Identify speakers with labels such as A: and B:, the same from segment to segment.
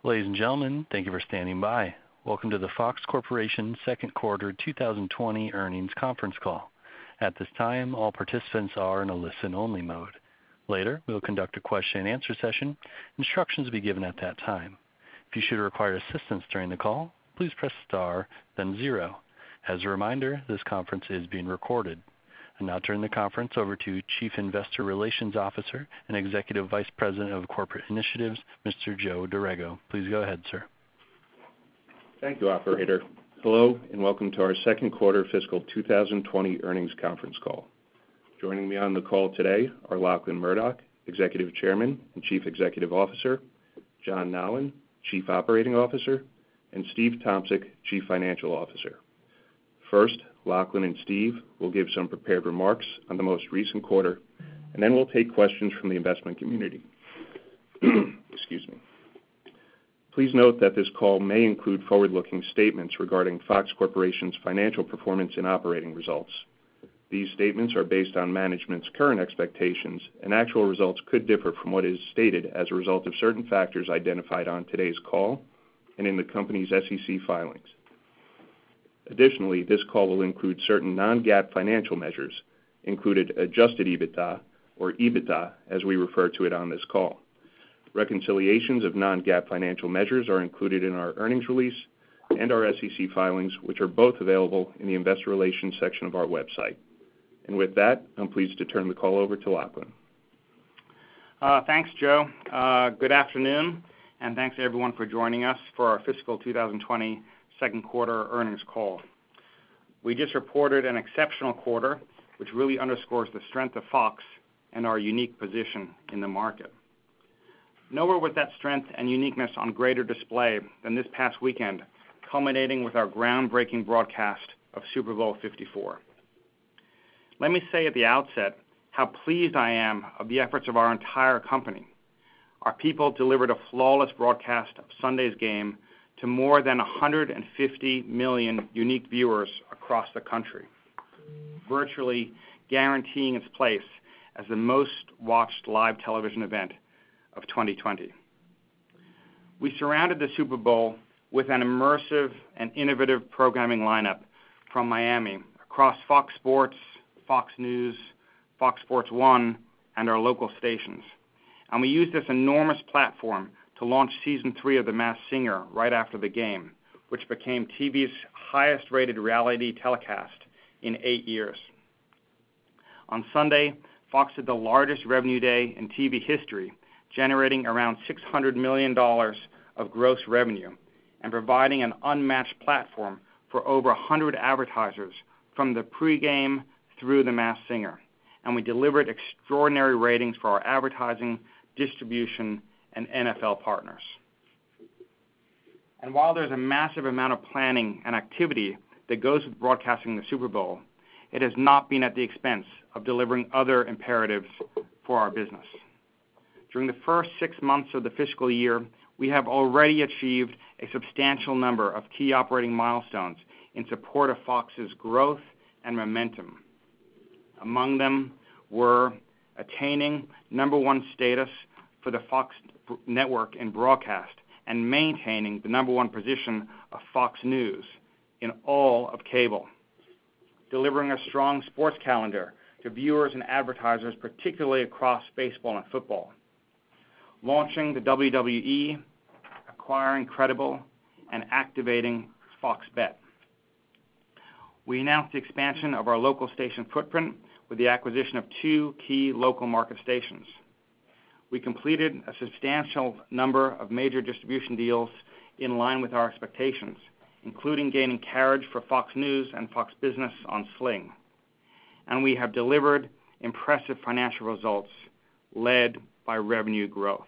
A: Ladies and gentlemen, thank you for standing by. Welcome to the Fox Corporation Second Quarter 2020 Earnings Conference Call. At this time, all participants are in a listen-only mode. Later, we will conduct a question-and-answer session. Instructions will be given at that time. If you should require assistance during the call, please press star, then 0. As a reminder, this conference is being recorded. I now turn the conference over to Chief Investor Relations Officer and Executive Vice President of Corporate Initiatives, Mr. Joe Dorrego. Please go ahead, sir.
B: Thank you, Operator. Hello, and welcome to our second quarter fiscal 2020 earnings conference call. Joining me on the call today are Lachlan Murdoch, Executive Chairman and Chief Executive Officer, John Nallen, Chief Operating Officer, and Steve Tomsic, Chief Financial Officer. First, Lachlan and Steve will give some prepared remarks on the most recent quarter, and then we'll take questions from the investment community. Excuse me. Please note that this call may include forward-looking statements regarding Fox Corporation's financial performance and operating results. These statements are based on management's current expectations, and actual results could differ from what is stated as a result of certain factors identified on today's call and in the company's SEC filings. Additionally, this call will include certain non-GAAP financial measures, including adjusted EBITDA, or EBITDA as we refer to it on this call. Reconciliations of non-GAAP financial measures are included in our earnings release and our SEC filings, which are both available in the Investor Relations section of our website. And with that, I'm pleased to turn the call over to Lachlan.
C: Thanks, Joe. Good afternoon, and thanks to everyone for joining us for our fiscal 2020 second quarter earnings call. We just reported an exceptional quarter, which really underscores the strength of Fox and our unique position in the market. Nowhere was that strength and uniqueness on greater display than this past weekend, culminating with our groundbreaking broadcast of Super Bowl 54. Let me say at the outset how pleased I am of the efforts of our entire company. Our people delivered a flawless broadcast of Sunday's game to more than 150 million unique viewers across the country, virtually guaranteeing its place as the most watched live television event of 2020. We surrounded the Super Bowl with an immersive and innovative programming lineup from Miami across Fox Sports, Fox News, Fox Sports 1, and our local stations. And we used this enormous platform to launch Season 3 of The Masked Singer right after the game, which became TV's highest-rated reality telecast in 8 years. On Sunday, Fox had the largest revenue day in TV history, generating around $600 million of gross revenue and providing an unmatched platform for over 100 advertisers from the pregame through The Masked Singer. And we delivered extraordinary ratings for our advertising, distribution, and NFL partners. And while there's a massive amount of planning and activity that goes with broadcasting the Super Bowl, it has not been at the expense of delivering other imperatives for our business. During the first 6 months of the fiscal year, we have already achieved a substantial number of key operating milestones in support of Fox's growth and momentum. Among them were attaining #1 status for the Fox network in broadcast and maintaining the #1 position of Fox News in all of cable, delivering a strong sports calendar to viewers and advertisers, particularly across baseball and football, launching the WWE, acquiring Credible, and activating Fox Bet. We announced the expansion of our local station footprint with the acquisition of 2 key local market stations. We completed a substantial number of major distribution deals in line with our expectations, including gaining carriage for Fox News and Fox Business on Sling. And we have delivered impressive financial results led by revenue growth.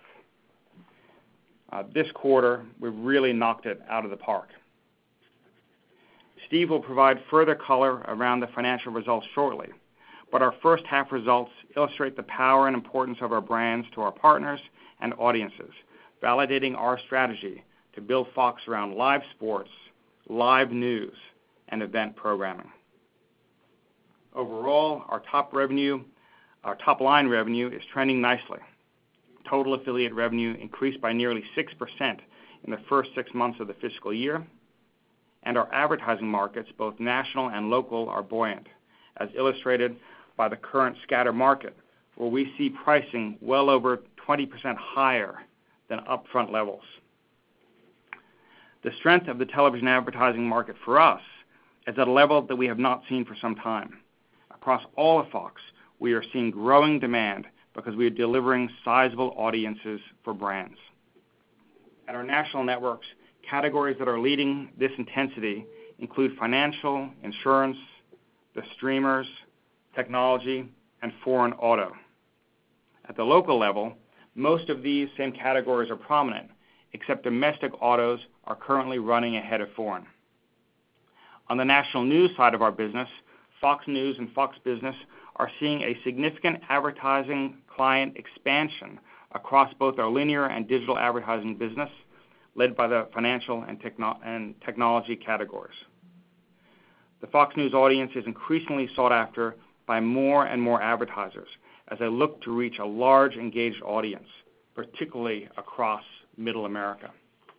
C: This quarter, we really knocked it out of the park. Steve will provide further color around the financial results shortly, but our first half results illustrate the power and importance of our brands to our partners and audiences, validating our strategy to build Fox around live sports, live news, and event programming. Overall, our top line revenue is trending nicely. Total affiliate revenue increased by nearly 6% in the first 6 months of the fiscal year, and our advertising markets, both national and local, are buoyant, as illustrated by the current scatter market, where we see pricing well over 20% higher than upfront levels. The strength of the television advertising market for us is at a level that we have not seen for some time. Across all of Fox, we are seeing growing demand because we are delivering sizable audiences for brands. At our national networks, categories that are leading this intensity include financial, insurance, the streamers, technology, and foreign auto. At the local level, most of these same categories are prominent, except domestic autos are currently running ahead of foreign. On the national news side of our business, Fox News and Fox Business are seeing a significant advertising client expansion across both our linear and digital advertising business, led by the financial and technology categories. The Fox News audience is increasingly sought after by more and more advertisers as they look to reach a large engaged audience, particularly across Middle America.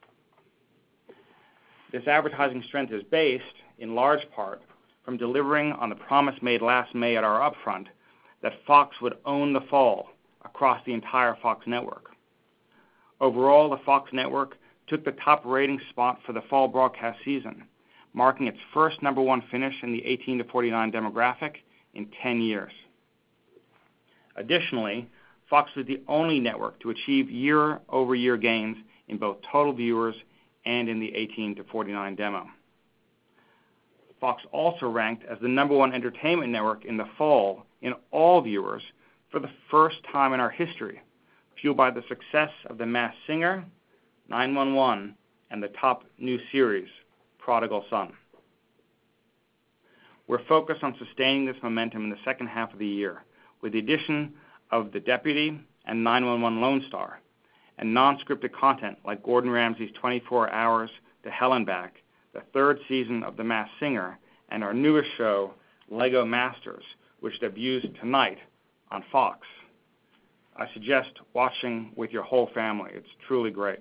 C: This advertising strength is based, in large part, from delivering on the promise made last May at our upfront that Fox would own the fall across the entire Fox network. Overall, the Fox network took the top rating spot for the fall broadcast season, marking its first #1 finish in the 18 to 49 demographic in 10 years. Additionally, Fox was the only network to achieve year-over-year gains in both total viewers and in the 18 to 49 demo. Fox also ranked as the #1 entertainment network in the fall in all viewers for the first time in our history, fueled by the success of The Masked Singer, 911, and the top new series, Prodigal Son. We're focused on sustaining this momentum in the second half of the year with the addition of The Deputy and 911 Lone Star, and non-scripted content like Gordon Ramsay's 24 Hours to Hell and Back, the third season of The Masked Singer, and our newest show, Lego Masters, which debuts tonight on Fox. I suggest watching with your whole family. It's truly great.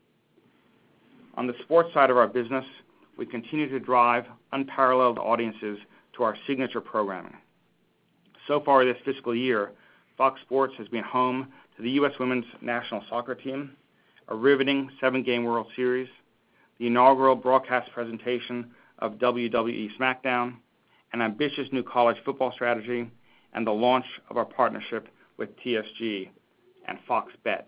C: On the sports side of our business, we continue to drive unparalleled audiences to our signature programming. So far this fiscal year, Fox Sports has been home to the U.S. women's national soccer team, a riveting 7-game World Series, the inaugural broadcast presentation of WWE SmackDown, an ambitious new college football strategy, and the launch of our partnership with TSG and Fox Bet.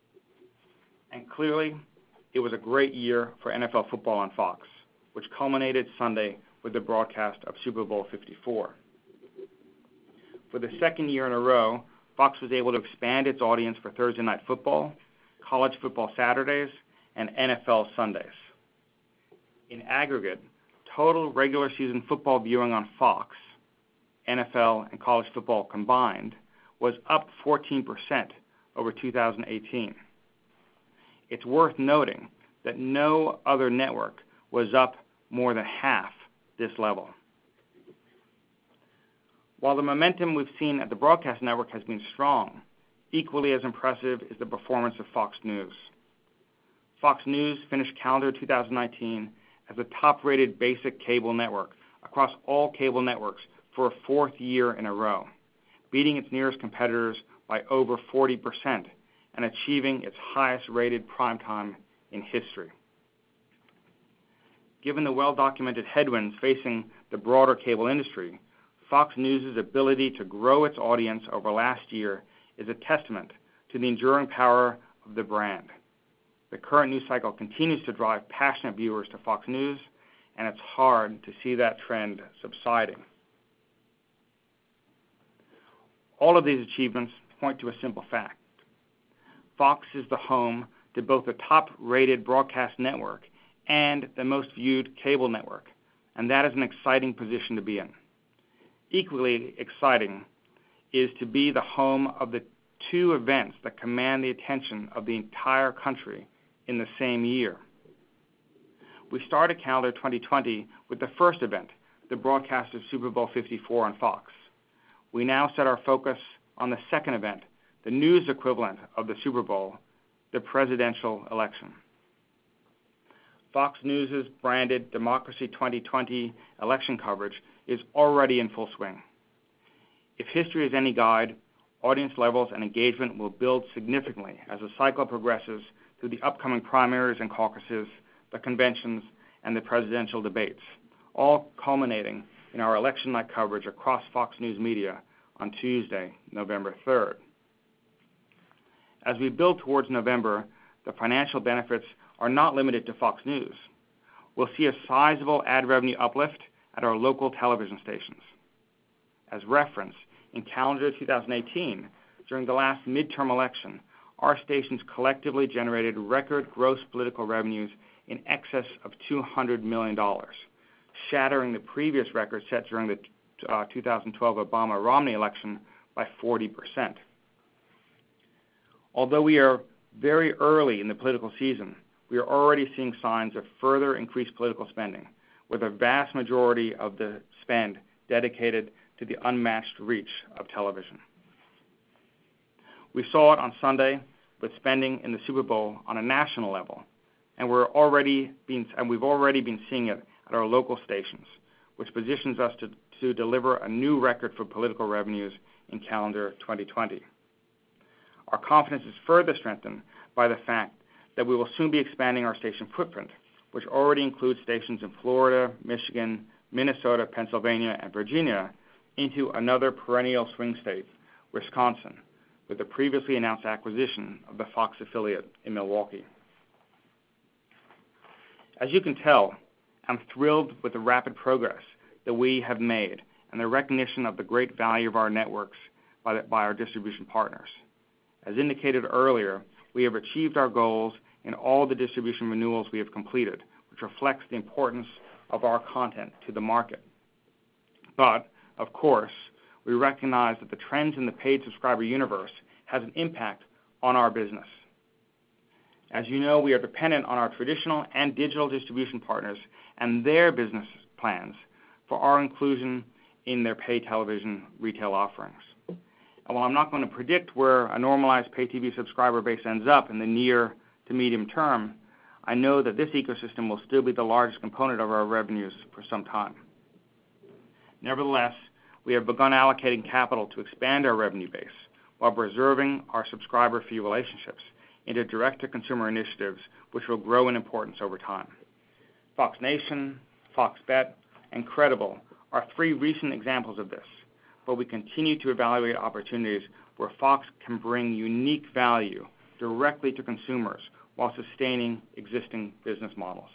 C: And clearly, it was a great year for NFL football on Fox, which culminated Sunday with the broadcast of Super Bowl 54. For the second year in a row, Fox was able to expand its audience for Thursday Night Football, College Football Saturdays, and NFL Sundays. In aggregate, total regular season football viewing on Fox, NFL, and college football combined, was up 14% over 2018. It's worth noting that no other network was up more than half this level. While the momentum we've seen at the broadcast network has been strong, equally as impressive is the performance of Fox News. Fox News finished calendar 2019 as the top-rated basic cable network across all cable networks for a fourth year in a row, beating its nearest competitors by over 40% and achieving its highest-rated primetime in history. Given the well-documented headwinds facing the broader cable industry, Fox News' ability to grow its audience over last year is a testament to the enduring power of the brand. The current news cycle continues to drive passionate viewers to Fox News, and it's hard to see that trend subsiding. All of these achievements point to a simple fact. Fox is the home to both the top-rated broadcast network and the most viewed cable network, and that is an exciting position to be in. Equally exciting is to be the home of the two events that command the attention of the entire country in the same year. We started calendar 2020 with the first event, the broadcast of Super Bowl 54 on Fox. We now set our focus on the second event, the news equivalent of the Super Bowl, the presidential election. Fox News' branded Democracy 2020 election coverage is already in full swing. If history is any guide, audience levels and engagement will build significantly as the cycle progresses through the upcoming primaries and caucuses, the conventions, and the presidential debates, all culminating in our election night coverage across Fox News Media on Tuesday, November 3rd. As we build towards November, the financial benefits are not limited to Fox News. We'll see a sizable ad revenue uplift at our local television stations. As reference, in calendar 2018, during the last midterm election, our stations collectively generated record gross political revenues in excess of $200 million, shattering the previous record set during the 2012 Obama-Romney election by 40%. Although we are very early in the political season, we are already seeing signs of further increased political spending, with a vast majority of the spend dedicated to the unmatched reach of television. We saw it on Sunday with spending in the Super Bowl on a national level, and we've already been seeing it at our local stations, which positions us to deliver a new record for political revenues in calendar 2020. Our confidence is further strengthened by the fact that we will soon be expanding our station footprint, which already includes stations in Florida, Michigan, Minnesota, Pennsylvania, and Virginia, into another perennial swing state, Wisconsin, with the previously announced acquisition of the Fox affiliate in Milwaukee. As you can tell, I'm thrilled with the rapid progress that we have made and the recognition of the great value of our networks by our distribution partners. As indicated earlier, we have achieved our goals in all the distribution renewals we have completed, which reflects the importance of our content to the market. But, of course, we recognize that the trends in the paid subscriber universe has an impact on our business. As you know, we are dependent on our traditional and digital distribution partners and their business plans for our inclusion in their pay television retail offerings. And while I'm not going to predict where a normalized pay TV subscriber base ends up in the near to medium term, I know that this ecosystem will still be the largest component of our revenues for some time. Nevertheless, we have begun allocating capital to expand our revenue base while preserving our subscriber fee relationships into direct-to-consumer initiatives which will grow in importance over time. Fox Nation, Fox Bet, and Credible are three recent examples of this, but we continue to evaluate opportunities where Fox can bring unique value directly to consumers while sustaining existing business models.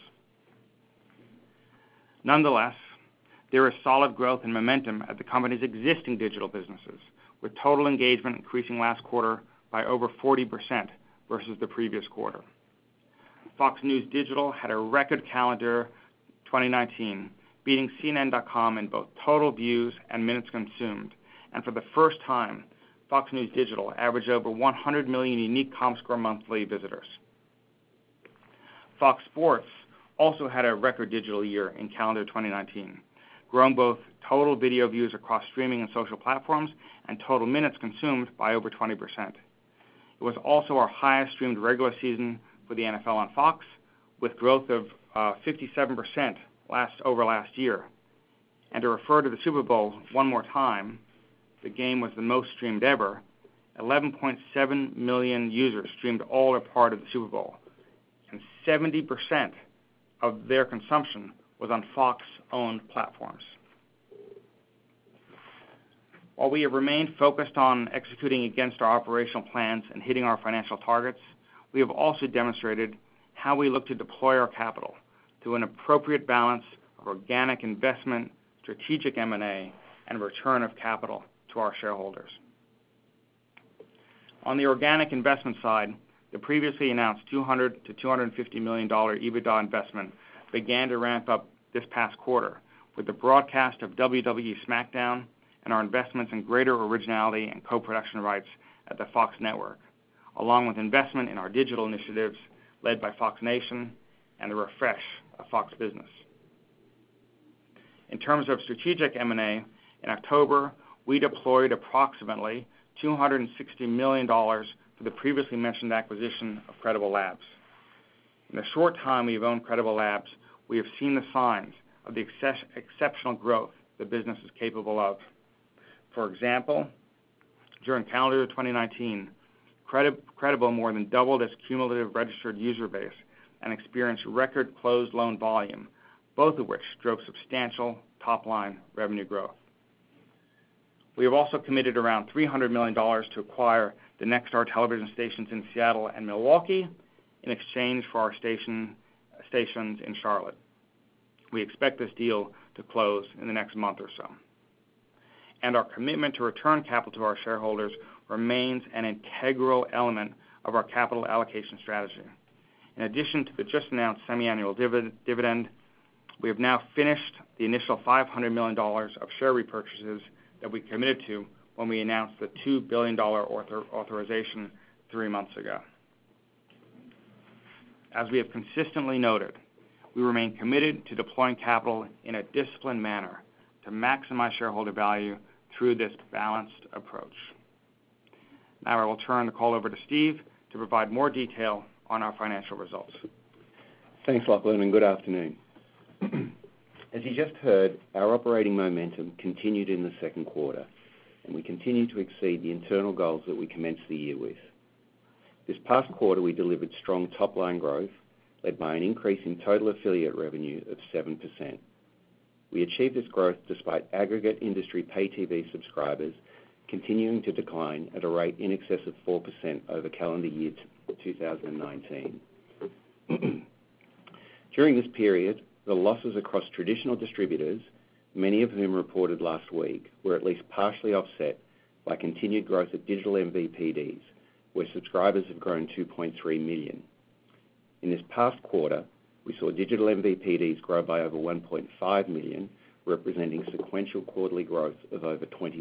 C: Nonetheless, there is solid growth and momentum at the company's existing digital businesses, with total engagement increasing last quarter by over 40% versus the previous quarter. Fox News Digital had a record calendar 2019, beating CNN.com in both total views and minutes consumed, and for the first time, Fox News Digital averaged over 100 million unique Comscore monthly visitors. Fox Sports also had a record digital year in calendar 2019, growing both total video views across streaming and social platforms and total minutes consumed by over 20%. It was also our highest streamed regular season for the NFL on Fox, with growth of 57% over last year. And to refer to the Super Bowl one more time, the game was the most streamed ever. 11.7 million users streamed all or part of the Super Bowl, and 70% of their consumption was on Fox-owned platforms. While we have remained focused on executing against our operational plans and hitting our financial targets, we have also demonstrated how we look to deploy our capital to an appropriate balance of organic investment, strategic M&A, and return of capital to our shareholders. On the organic investment side, the previously announced $200 to $250 million EBITDA investment began to ramp up this past quarter with the broadcast of WWE SmackDown and our investments in greater originality and co-production rights at the Fox network, along with investment in our digital initiatives led by Fox Nation and the refresh of Fox Business. In terms of strategic M&A, in October, we deployed approximately $260 million for the previously mentioned acquisition of Credible Labs. In the short time we've owned Credible Labs, we have seen the signs of the exceptional growth the business is capable of. For example, during calendar 2019, Credible more than doubled its cumulative registered user base and experienced record closed loan volume, both of which drove substantial top-line revenue growth. We have also committed around $300 million to acquire the Nexstar television stations in Seattle and Milwaukee in exchange for our stations in Charlotte. We expect this deal to close in the next month or so. And our commitment to return capital to our shareholders remains an integral element of our capital allocation strategy. In addition to the just announced semi-annual dividend, we have now finished the initial $500 million of share repurchases that we committed to when we announced the $2 billion authorization 3 months ago. As we have consistently noted, we remain committed to deploying capital in a disciplined manner to maximize shareholder value through this balanced approach. Now I will turn the call over to Steve to provide more detail on our financial results.
D: Thanks, Lachlan, and good afternoon. As you just heard, our operating momentum continued in the second quarter, and we continue to exceed the internal goals that we commenced the year with. This past quarter, we delivered strong top-line growth, led by an increase in total affiliate revenue of 7%. We achieved this growth despite aggregate industry pay TV subscribers continuing to decline at a rate in excess of 4% over calendar year 2019. During this period, the losses across traditional distributors, many of whom reported last week, were at least partially offset by continued growth at digital MVPDs, where subscribers have grown 2.3 million. In this past quarter, we saw digital MVPDs grow by over 1.5 million, representing sequential quarterly growth of over 20%.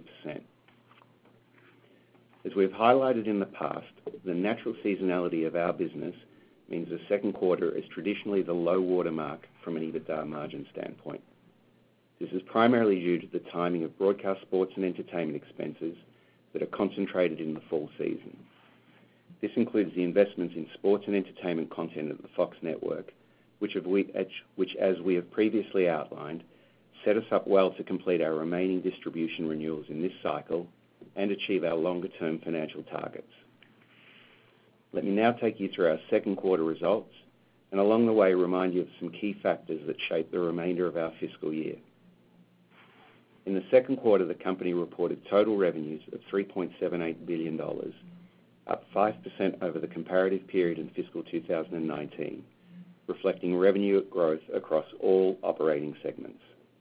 D: As we have highlighted in the past, the natural seasonality of our business means the second quarter is traditionally the low water mark from an EBITDA margin standpoint. This is primarily due to the timing of broadcast sports and entertainment expenses that are concentrated in the fall season. This includes the investments in sports and entertainment content at the Fox network, which as we have previously outlined, set us up well to complete our remaining distribution renewals in this cycle and achieve our longer-term financial targets. Let me now take you through our second quarter results, and along the way remind you of some key factors that shape the remainder of our fiscal year. In the second quarter, the company reported total revenues of $3.78 billion, up 5% over the comparative period in fiscal 2019, reflecting revenue growth across all operating segments.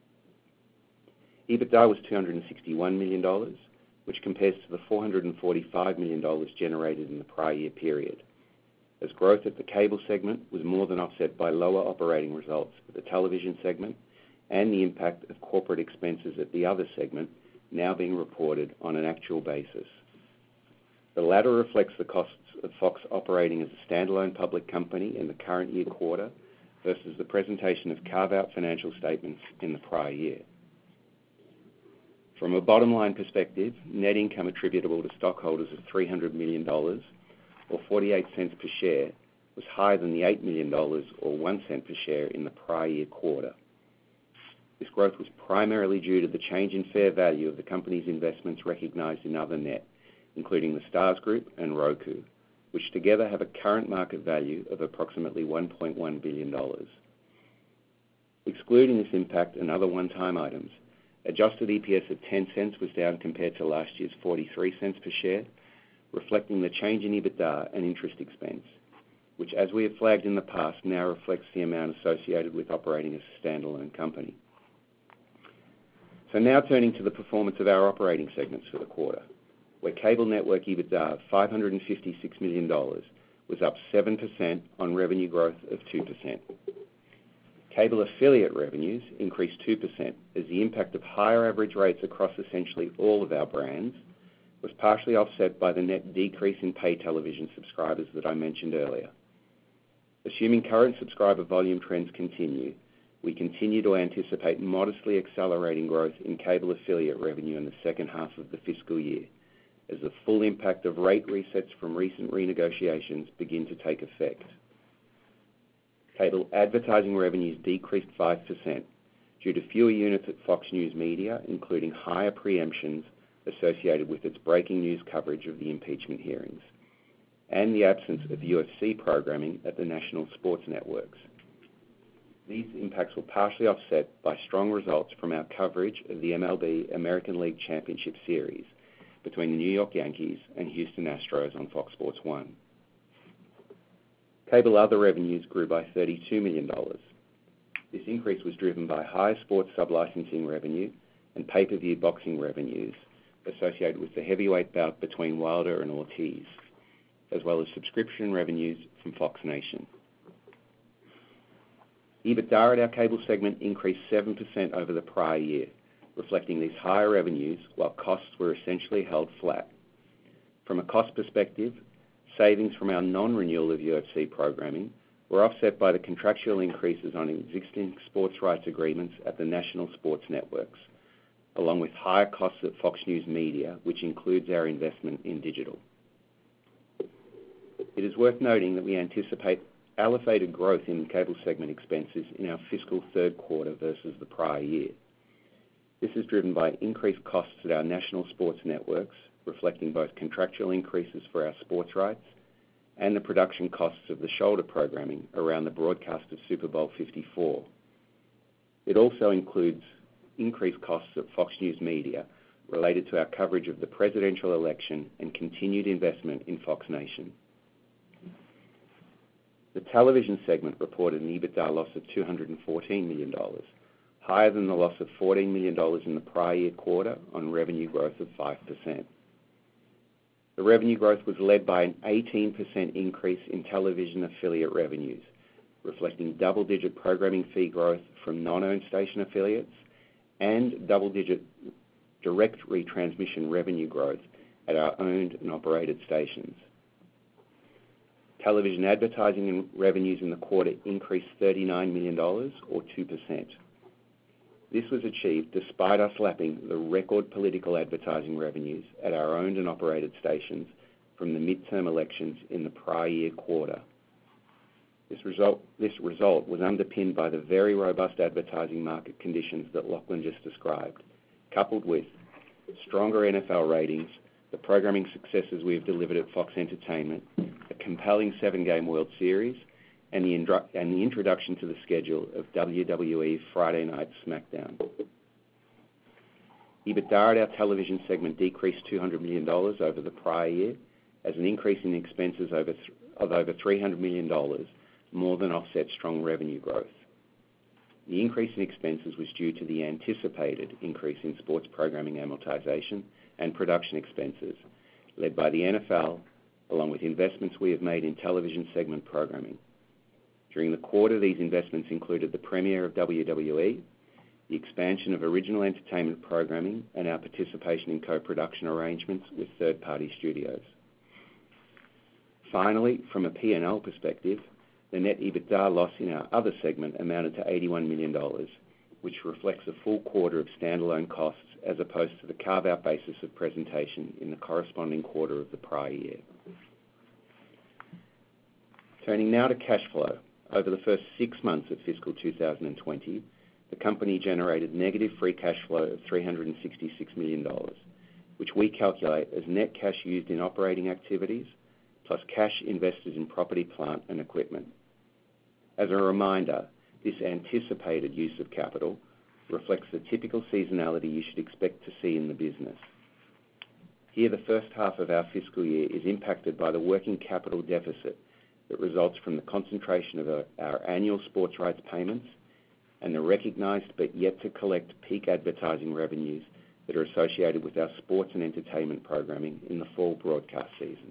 D: EBITDA was $261 million, which compares to the $445 million generated in the prior year period, as growth at the cable segment was more than offset by lower operating results for the television segment and the impact of corporate expenses at the other segment now being reported on an actual basis. The latter reflects the costs of Fox operating as a standalone public company in the current year quarter versus the presentation of carve-out financial statements in the prior year. From a bottom-line perspective, net income attributable to stockholders of $300 million, or 48 cents per share, was higher than the $8 million, or 1 cent per share, in the prior year quarter. This growth was primarily due to the change in fair value of the company's investments recognized in other net, including the Stars Group and Roku, which together have a current market value of approximately $1.1 billion. Excluding this impact and other one-time items, adjusted EPS of 10 cents was down compared to last year's 43 cents per share, reflecting the change in EBITDA and interest expense, which, as we have flagged in the past, now reflects the amount associated with operating as a standalone company. So now turning to the performance of our operating segments for the quarter, where cable network EBITDA of $556 million was up 7% on revenue growth of 2%. Cable affiliate revenues increased 2% as the impact of higher average rates across essentially all of our brands was partially offset by the net decrease in pay television subscribers that I mentioned earlier. Assuming current subscriber volume trends continue, we continue to anticipate modestly accelerating growth in cable affiliate revenue in the second half of the fiscal year, as the full impact of rate resets from recent renegotiations begin to take effect. Cable advertising revenues decreased 5% due to fewer units at Fox News Media, including higher preemptions associated with its breaking news coverage of the impeachment hearings, and the absence of UFC programming at the national sports networks. These impacts were partially offset by strong results from our coverage of the MLB American League Championship Series between the New York Yankees and Houston Astros on Fox Sports 1. Cable other revenues grew by $32 million. This increase was driven by higher sports sub-licensing revenue and pay-per-view boxing revenues associated with the heavyweight bout between Wilder and Ortiz, as well as subscription revenues from Fox Nation. EBITDA at our cable segment increased 7% over the prior year, reflecting these higher revenues while costs were essentially held flat. From a cost perspective, savings from our non-renewal of UFC programming were offset by the contractual increases on existing sports rights agreements at the national sports networks, along with higher costs at Fox News Media, which includes our investment in digital. It is worth noting that we anticipate elevated growth in cable segment expenses in our fiscal third quarter versus the prior year. This is driven by increased costs at our national sports networks, reflecting both contractual increases for our sports rights and the production costs of the shoulder programming around the broadcast of Super Bowl 54. It also includes increased costs at Fox News Media related to our coverage of the presidential election and continued investment in Fox Nation. The television segment reported an EBITDA loss of $214 million, higher than the loss of $14 million in the prior year quarter on revenue growth of 5%. The revenue growth was led by an 18% increase in television affiliate revenues, reflecting double-digit programming fee growth from non-owned station affiliates and double-digit direct retransmission revenue growth at our owned and operated stations. Television advertising revenues in the quarter increased $39 million, or 2%. This was achieved despite us lapping the record political advertising revenues at our owned and operated stations from the midterm elections in the prior year quarter. This result was underpinned by the very robust advertising market conditions that Lachlan just described, coupled with stronger NFL ratings, the programming successes we have delivered at Fox Entertainment, a compelling 7-game World Series, and the introduction to the schedule of WWE Friday Night SmackDown. EBITDA at our television segment decreased $200 million over the prior year, as an increase in expenses of over $300 million more than offset strong revenue growth. The increase in expenses was due to the anticipated increase in sports programming amortization and production expenses, led by the NFL, along with investments we have made in television segment programming. During the quarter, these investments included the premiere of WWE, the expansion of original entertainment programming, and our participation in co-production arrangements with third-party studios. Finally, from a P&L perspective, the net EBITDA loss in our other segment amounted to $81 million, which reflects a full quarter of standalone costs as opposed to the carve-out basis of presentation in the corresponding quarter of the prior year. Turning now to cash flow. Over the first 6 months of fiscal 2020, the company generated negative free cash flow of $366 million, which we calculate as net cash used in operating activities plus cash invested in property, plant, and equipment. As a reminder, this anticipated use of capital reflects the typical seasonality you should expect to see in the business. Here, the first half of our fiscal year is impacted by the working capital deficit that results from the concentration of our annual sports rights payments and the recognized but yet to collect peak advertising revenues that are associated with our sports and entertainment programming in the fall broadcast season.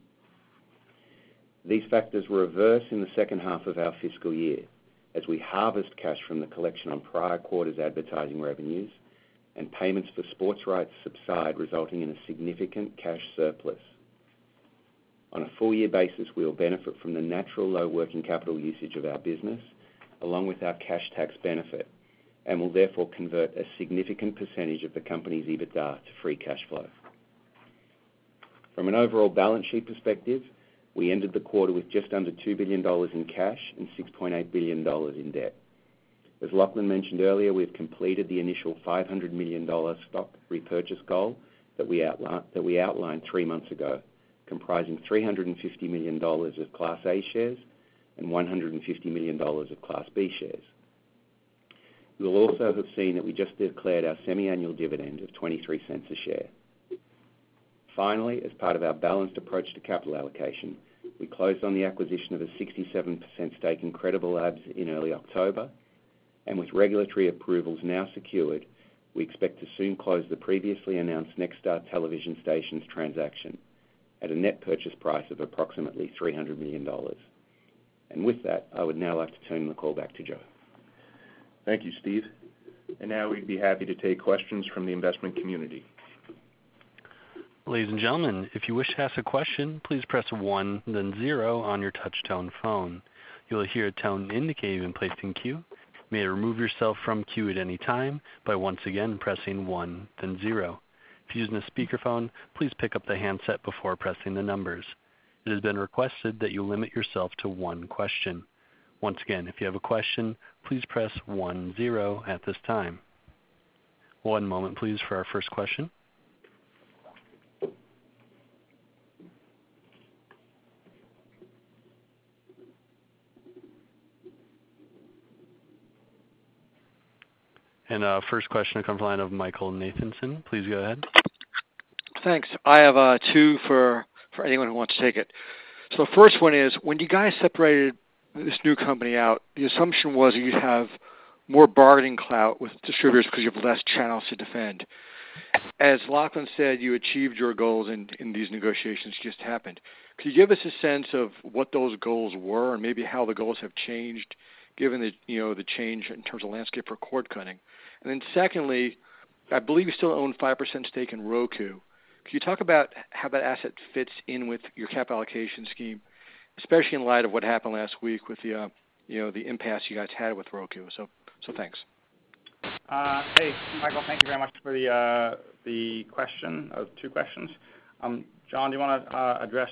D: These factors reverse in the second half of our fiscal year as we harvest cash from the collection on prior quarters' advertising revenues and payments for sports rights subside, resulting in a significant cash surplus. On a full-year basis, we will benefit from the natural low working capital usage of our business, along with our cash tax benefit, and will therefore convert a significant percentage of the company's EBITDA to free cash flow. From an overall balance sheet perspective, We ended the quarter with just under $2 billion in cash and $6.8 billion in debt. As Lachlan mentioned earlier, we've completed the initial $500 million stock repurchase goal that we outlined 3 months ago, comprising $350 million of Class A shares and $150 million of Class B shares. You will also have seen that we just declared our semi-annual dividend of 23 cents a share. Finally, as part of our balanced approach to capital allocation, we closed on the acquisition of a 67% stake in Credible Labs in early October, and with regulatory approvals now secured, we expect to soon close the previously announced Nexstar television stations transaction at a net purchase price of approximately $300 million. And with that, I would now like to turn the call back to Joe.
B: Thank you, Steve. And now we'd be happy to take questions from the investment community.
A: Ladies and gentlemen, if you wish to ask a question, please press 1, then 0 on your touch-tone phone. You will hear a tone indicating you've been placed in queue. You may remove yourself from queue at any time by once again pressing 1, then 0. If you're using a speakerphone, please pick up the handset before pressing the numbers. It has been requested that you limit yourself to 1 question. Once again, if you have a question, please press 1, 0 at this time. 1 moment, please, for our first question. And first question will come from the line of Michael Nathanson. Please go ahead.
E: Thanks. I have 2 for anyone who wants to take it. So the first one is, when you guys separated this new company out, the assumption was that you'd have more bargaining clout with distributors because you have less channels to defend. As Lachlan said, you achieved your goals in these negotiations just happened. Could you give us a sense of what those goals were and maybe how the goals have changed given the change in terms of landscape for cord cutting? And then secondly, I believe you still own 5% stake in Roku. Could you talk about how that asset fits in with your capital allocation scheme, especially in light of what happened last week with the impasse you guys had with Roku? So thanks.
C: Hey, Michael, thank you very much for the question, 2 questions. John, do you want to address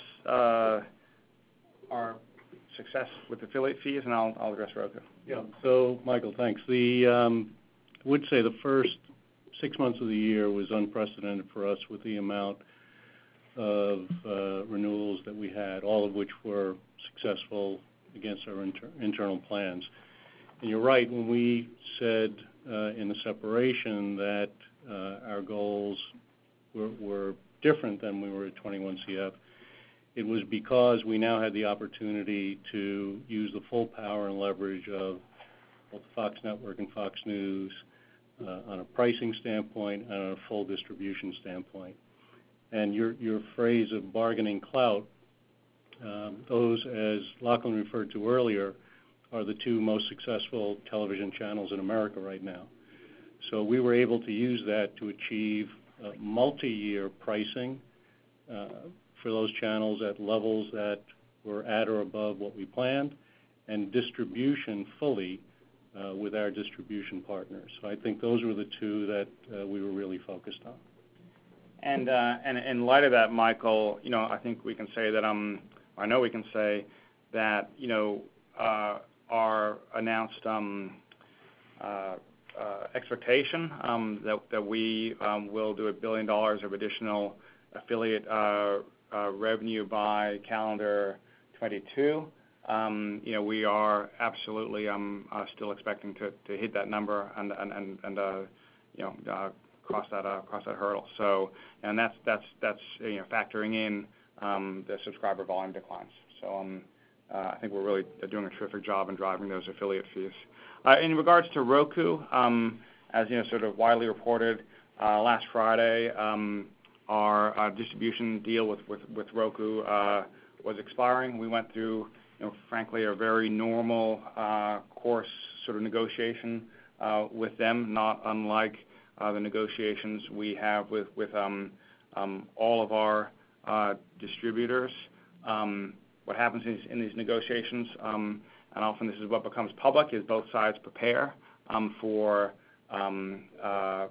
C: our success with affiliate fees, and I'll address Roku.
F: Yeah. So, Michael, thanks. I would say the first 6 months of the year was unprecedented for us with the amount of renewals that we had, all of which were successful against our internal plans. And you're right, when we said in the separation that our goals were different than we were at 21CF, it was because we now had the opportunity to use the full power and leverage of both the Fox Network and Fox News on a pricing standpoint and on a full distribution standpoint. And your phrase of bargaining clout, those, as Lachlan referred to earlier, are the 2 most successful television channels in America right now. So we were able to use that to achieve multi-year pricing for those channels at levels that were at or above what we planned, and distribution fully with our distribution partners. So I think those were the 2 that we were really focused on.
C: And in light of that, Michael, I think we can say that I know we can say that our announced expectation that we will do $1 billion of additional affiliate revenue by calendar 22. We are absolutely still expecting to hit that number and cross that hurdle. So, and that's factoring in the subscriber volume declines. So I think we're really doing a terrific job in driving those affiliate fees. In regards to Roku, as sort of widely reported last Friday, our distribution deal with Roku was expiring. We went through, frankly, a very normal course sort of negotiation with them, not unlike the negotiations we have with all of our distributors. What happens in these negotiations, and often this is what becomes public, is both sides prepare for a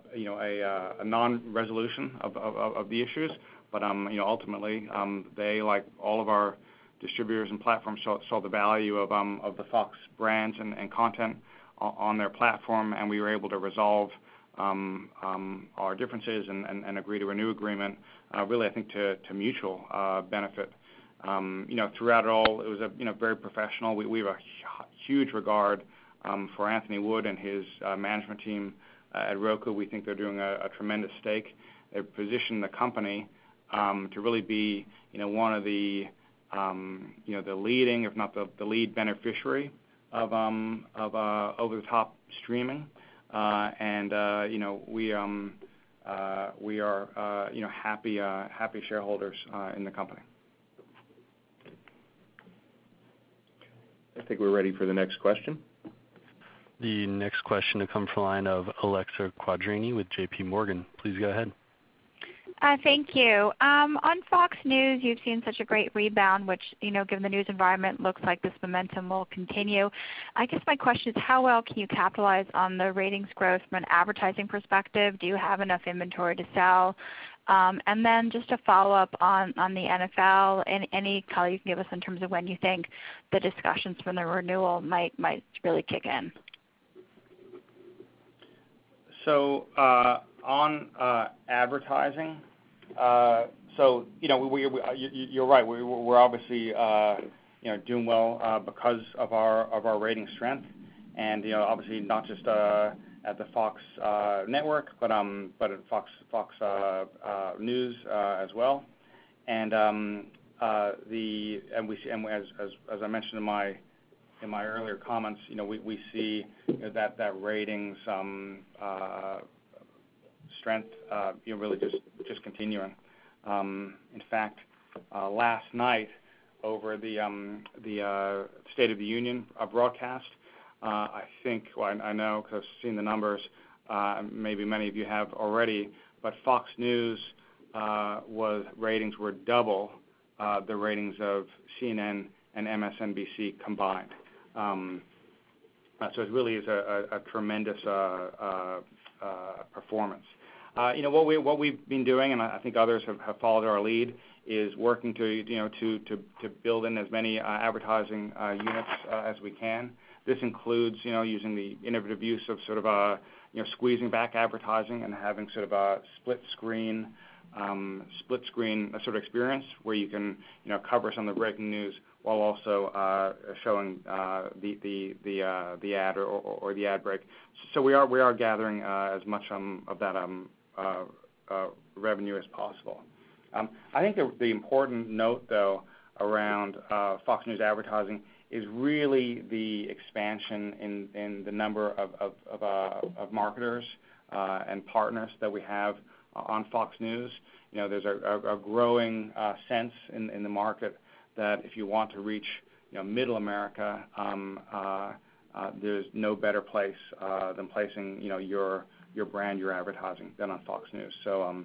C: non-resolution of the issues. But ultimately, they, like all of our distributors and platforms saw the value of the Fox brands and content on their platform, and we were able to resolve our differences and agree to a new agreement, really, I think, to mutual benefit. Throughout it all, it was very professional. We have a huge regard for Anthony Wood and his management team at Roku. We think they're doing a tremendous stake. They've positioned the company to really be, one of the leading, if not the lead beneficiary of over-the-top streaming, and we are happy shareholders in the company.
B: I think we're ready for the next question.
A: The next question to come from the line of Alexa Quadrini with J.P. Morgan. Please go ahead.
G: Thank you. On Fox News, you've seen such a great rebound, which, given the news environment, looks like this momentum will continue. I guess my question is, how well can you capitalize on the ratings growth from an advertising perspective? Do you have enough inventory to sell? And then just a follow-up on the NFL, any color you can give us in terms of when you think the discussions from the renewal might really kick in?
C: So on advertising, you're right. We're obviously doing well because of our rating strength, and obviously not just at the Fox network, but at Fox News as well. And as I mentioned in my earlier comments, we see that ratings strength really just continuing. In fact, last night over the State of the Union broadcast, I think, I know because I've seen the numbers, maybe many of you have already, but Fox News ratings were double the ratings of CNN and MSNBC combined. So it really is a tremendous performance. What we've been doing, and I think others have followed our lead, is working to build in as many advertising units as we can. This includes using the innovative use of sort of squeezing back advertising and having sort of a split screen sort of experience where you can cover some of the breaking news while also showing the ad or the ad break. So we are gathering as much of that revenue as possible. I think the important note, though, around Fox News advertising is really the expansion in the number of marketers and partners that we have on Fox News. There's a growing sense in the market that if you want to reach Middle America, there's no better place than placing your brand, your advertising, than on Fox News. So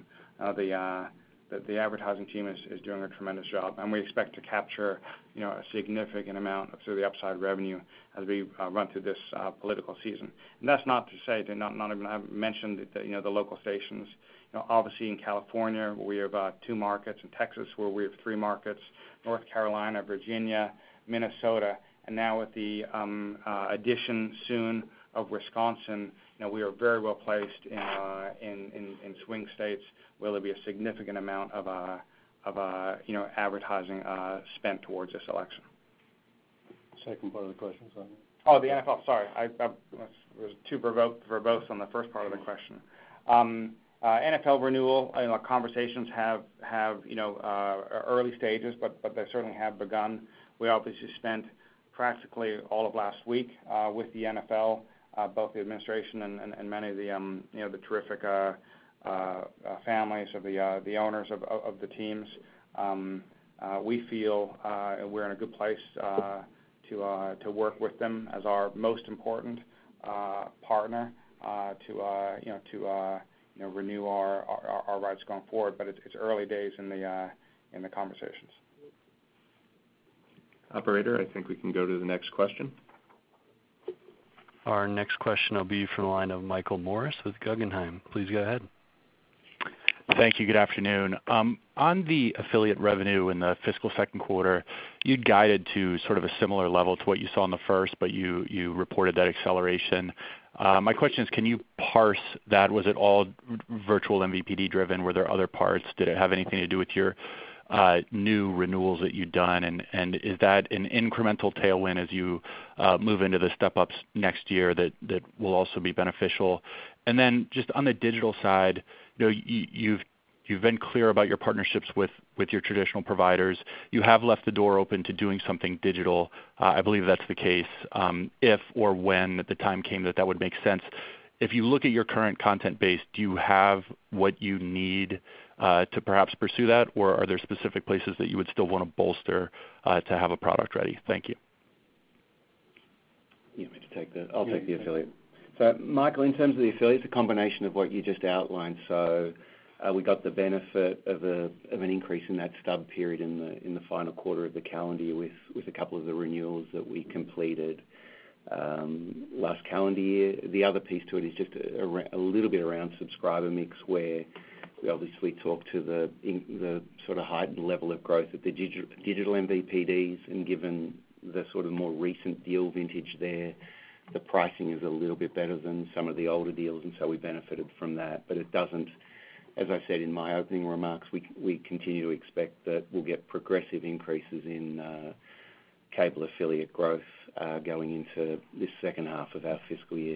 C: the advertising team is doing a tremendous job, and we expect to capture a significant amount of sort of the upside revenue as we run through this political season. And that's not to say to not even have mentioned the local stations. Obviously in California we have 2 markets, in Texas where we have 3 markets, North Carolina, Virginia, Minnesota, and now with the addition soon of Wisconsin, we are very well placed in swing states where there'll be a significant amount of advertising spent towards this election.
F: Second part of the question, sorry.
C: Oh, the NFL. Sorry, I was too verbose on the first part of the question. NFL renewal, conversations have early stages, but they certainly have begun. We obviously spent practically all of last week with the NFL, both the administration and many of the terrific families of the owners of the teams. We feel we're in a good place to work with them as our most important partner to renew our rights going forward. But it's early days in the conversations.
B: Operator, I think we can go to the next question.
A: Our next question will be from the line of Michael Morris with Guggenheim. Please go ahead.
H: Thank you. Good afternoon. On the affiliate revenue in the fiscal second quarter, you'd guided to sort of a similar level to what you saw in the first, but you reported that acceleration. My question is, can you parse that? Was it all virtual MVPD driven? Were there other parts? Did it have anything to do with your new renewals that you've done? And is that an incremental tailwind as you move into the step-ups next year that will also be beneficial? And then just on the digital side, you've been clear about your partnerships with your traditional providers. You have left the door open to doing something digital. I believe that's the case if or when the time came that would make sense. If you look at your current content base, do you have what you need to perhaps pursue that, or are there specific places that you would still want to bolster to have a product ready? Thank you.
D: You want me to take I'll take the affiliate. So, Michael, in terms of the affiliates, a combination of what you just outlined. So we got the benefit of an increase in that stub period in the final quarter of the calendar year with a couple of the renewals that we completed last calendar year. The other piece to it is just a little bit around subscriber mix, where we obviously talk to the sort of heightened level of growth of the digital MVPDs, and given the sort of more recent deal vintage there, the pricing is a little bit better than some of the older deals, and so we benefited from that. But it doesn't, as I said in my opening remarks, we continue to expect that we'll get progressive increases in cable affiliate growth going into this second half of our fiscal year.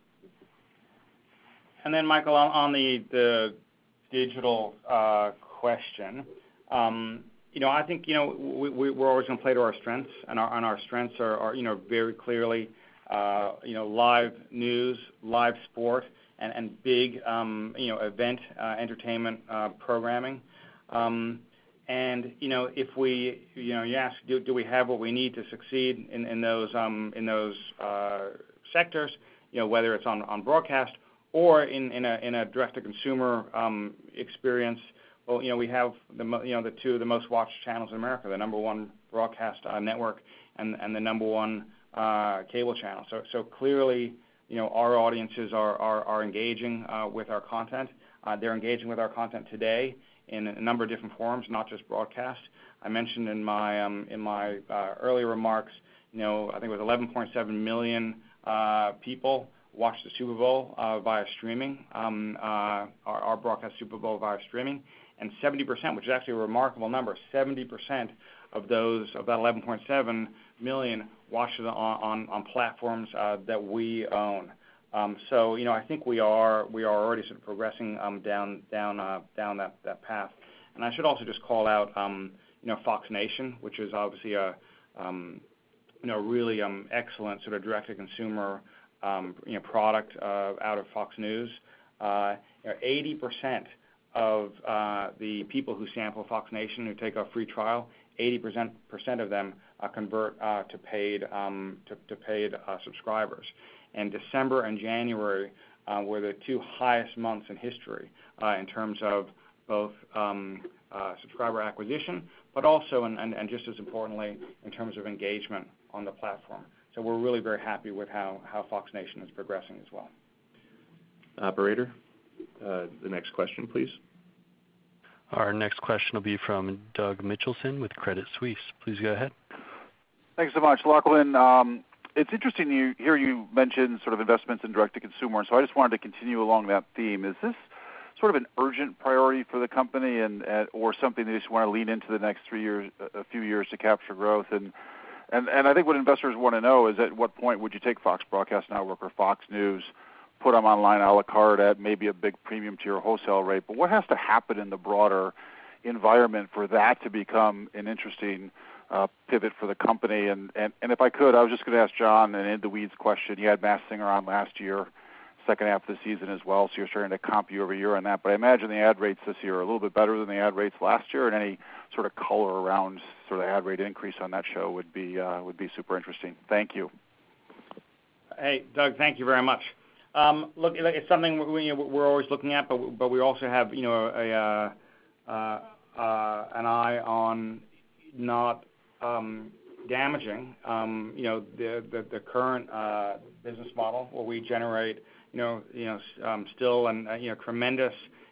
C: And then, Michael, on the digital question, I think we're always going to play to our strengths, and our strengths are very clearly live news, live sport, and big event entertainment programming. And if you ask, do we have what we need to succeed in those sectors, whether it's on broadcast or in a direct-to-consumer experience? Well, we have the two of the most watched channels in America, the number one broadcast network and the number one cable channel. So clearly, our audiences are engaging with our content. They're engaging with our content today in a number of different forms, not just broadcast. I mentioned in my earlier remarks, I think it was 11.7 million people watched the Super Bowl via streaming, our broadcast Super Bowl via streaming, and 70%, which is actually a remarkable number, 70% of that 11.7 million watched it on platforms that we own. So I think we are already sort of progressing down that path. And I should also just call out Fox Nation, which is obviously a really excellent sort of direct-to-consumer product out of Fox News. 80% of the people who sample Fox Nation, who take a free trial, 80% of them convert to paid subscribers. And December and January were the two highest months in history in terms of both subscriber acquisition, but also, and just as importantly, in terms of engagement on the platform. So we're really very happy with how Fox Nation is progressing as well.
B: Operator, the next question, please.
A: Our next question will be from Doug Mitchelson with Credit Suisse. Please go ahead.
I: Thanks so much, Lachlan. It's interesting you mention sort of investments in direct-to-consumer, so I just wanted to continue along that theme. Is this sort of an urgent priority for the company, or something that you just want to lean into the next a few years to capture growth? And I think what investors want to know is, at what point would you take Fox Broadcast Network or Fox News, put them online a la carte at maybe a big premium to your wholesale rate? But what has to happen in the broader environment for that to become an interesting pivot for the company? And if I could, I was just going to ask John an in-the-weeds question. You had Masked Singer on last year, second half of the season as well, so you're starting to comp year-over-year on that. But I imagine the ad rates this year are a little bit better than the ad rates last year, and any sort of color around sort of ad rate increase on that show would be super interesting. Thank you.
C: Hey, Doug, thank you very much. Look, it's something we're always looking at, but we also have an eye on not damaging the current business model, where we generate still tremendous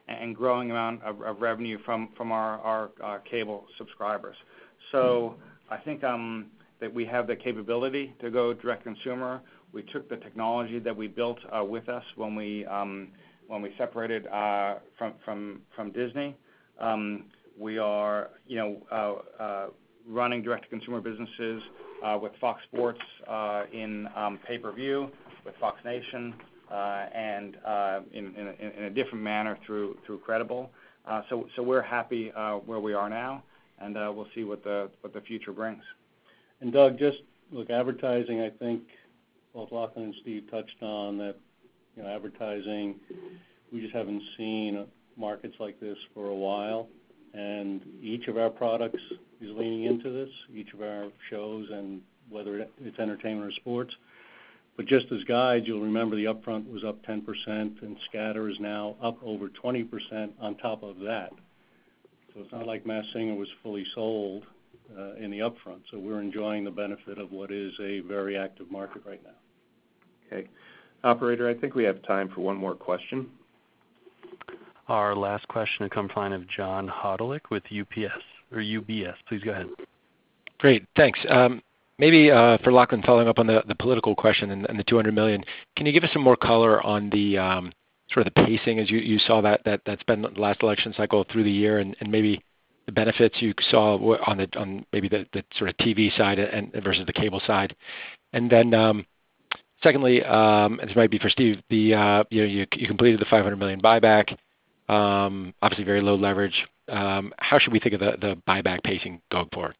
C: and growing amount of revenue from our cable subscribers. So I think that we have the capability to go direct consumer. We took the technology that we built with us when we separated from Disney. We are running direct to consumer businesses with Fox Sports in pay-per-view, with Fox Nation, and in a different manner through Credible. So we're happy where we are now, and we'll see what the future brings.
F: And Doug, just look, advertising, I think both Lachlan and Steve touched on that, advertising, we just haven't seen markets like this for a while, and each of our products is leaning into this, each of our shows, and whether it's entertainment or sports. But just as guides, you'll remember the upfront was up 10%, and scatter is now up over 20% on top of that. So it's not like Masked Singer was fully sold in the upfront. So we're enjoying the benefit of what is a very active market right now.
B: Okay. Operator, I think we have time for one more question.
A: Our last question comes from the line of John Hodulik with UBS. Please go ahead.
J: Great, thanks. Maybe for Lachlan, following up on the political question and the $200 million, can you give us some more color on the sort of the pacing as you saw that's been the last election cycle through the year, and maybe the benefits you saw on maybe the sort of TV side and versus the cable side, and then secondly, and this might be for Steve, you completed the $500 million buyback, obviously very low leverage. How should we think of the buyback pacing going forward?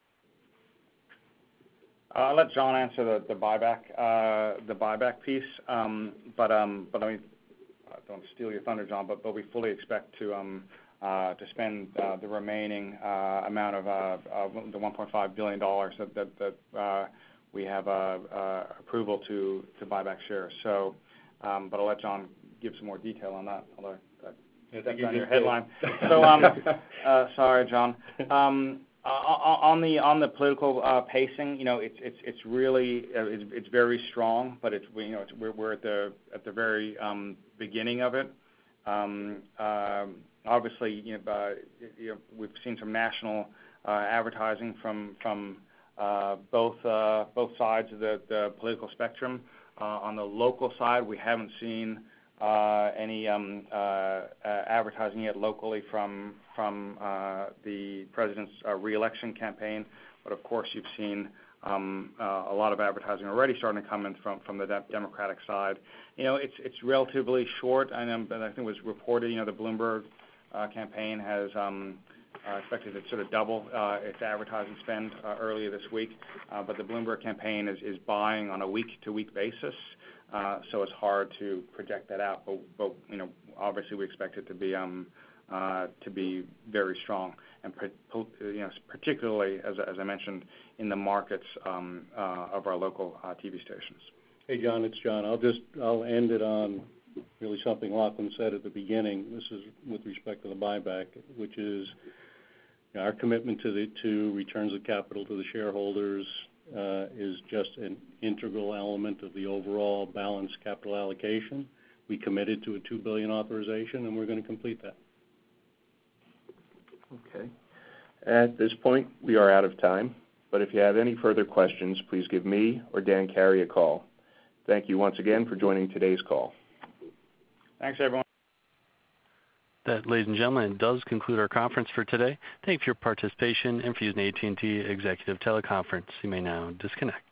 C: I'll let John answer the buyback piece, but I mean, I don't steal your thunder, John, but we fully expect to spend the remaining amount of the $1.5 billion that we have approval to buy back shares. So, but I'll let John give some more detail on that. Although that's on your headline. So, sorry, John. On the political pacing, it's really it's very strong, but we're at the very beginning of it. Obviously, we've seen some national advertising from both sides of the political spectrum. On the local side, we haven't seen any advertising yet locally from the president's re-election campaign, but of course you've seen a lot of advertising already starting to come in from the Democratic side. It's relatively short, but I think it was reported. The Bloomberg campaign has expected to sort of double its advertising spend earlier this week, but the Bloomberg campaign is buying on a week-to-week basis. So it's hard to project that out, but obviously we expect it to be very strong, and particularly as I mentioned in the markets of our local TV stations.
F: Hey John, it's John. I'll end it on really something Lachlan said at the beginning. This is with respect to the buyback, which is our commitment to returns of capital to the shareholders. Is just an integral element of the overall balanced capital allocation. We committed to a $2 billion authorization, and we're going to complete that.
B: Okay. At this point, we are out of time, but if you have any further questions, please give me or Dan Carey a call. Thank you once again for joining today's call.
C: Thanks, everyone.
A: That, ladies and gentlemen, does conclude our conference for today. Thank you for your participation and for using AT&T Executive Teleconference. You may now disconnect.